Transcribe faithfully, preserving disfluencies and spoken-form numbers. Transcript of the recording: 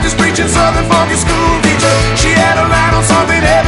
Baptist preaching Southern funky school teacher. She had a line on something every